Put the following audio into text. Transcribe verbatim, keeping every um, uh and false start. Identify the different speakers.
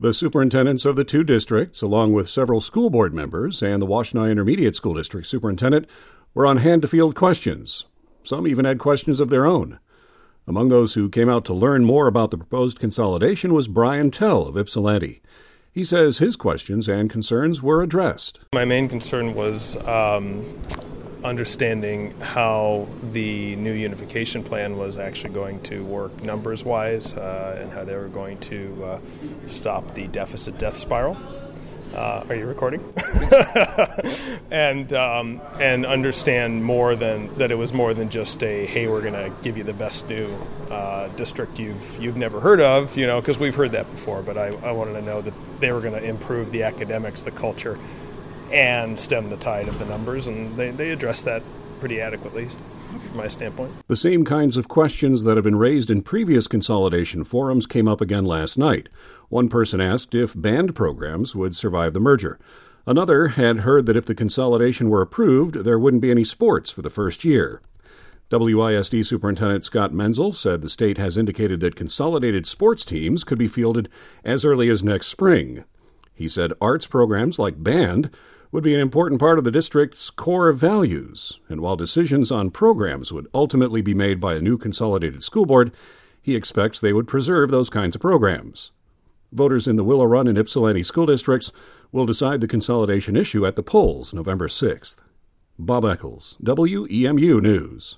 Speaker 1: The superintendents of the two districts, along with several school board members and the Washtenaw Intermediate School District superintendent, were on hand to field questions. Some even had questions of their own. Among those who came out to learn more about the proposed consolidation was Brian Tell of Ypsilanti. He says his questions and concerns were addressed.
Speaker 2: My main concern was um, understanding how the new unification plan was actually going to work numbers-wise uh, and how they were going to uh, stop the deficit death spiral. Uh, are you recording? and um, and understand more than that it was more than just a, hey, we're going to give you the best new uh, district you've you've never heard of, you know, because we've heard that before. But I, I wanted to know that they were going to improve the academics, the culture, and stem the tide of the numbers, and they, they addressed that pretty adequately from my standpoint.
Speaker 1: The same kinds of questions that have been raised in previous consolidation forums came up again last night. One person asked if band programs would survive the merger. Another had heard that if the consolidation were approved, there wouldn't be any sports for the first year. W I S D Superintendent Scott Menzel said the state has indicated that consolidated sports teams could be fielded as early as next spring. He said arts programs like band would be an important part of the district's core values, and while decisions on programs would ultimately be made by a new consolidated school board, he expects they would preserve those kinds of programs. Voters in the Willow Run and Ypsilanti school districts will decide the consolidation issue at the polls November sixth. Bob Eccles, W E M U News.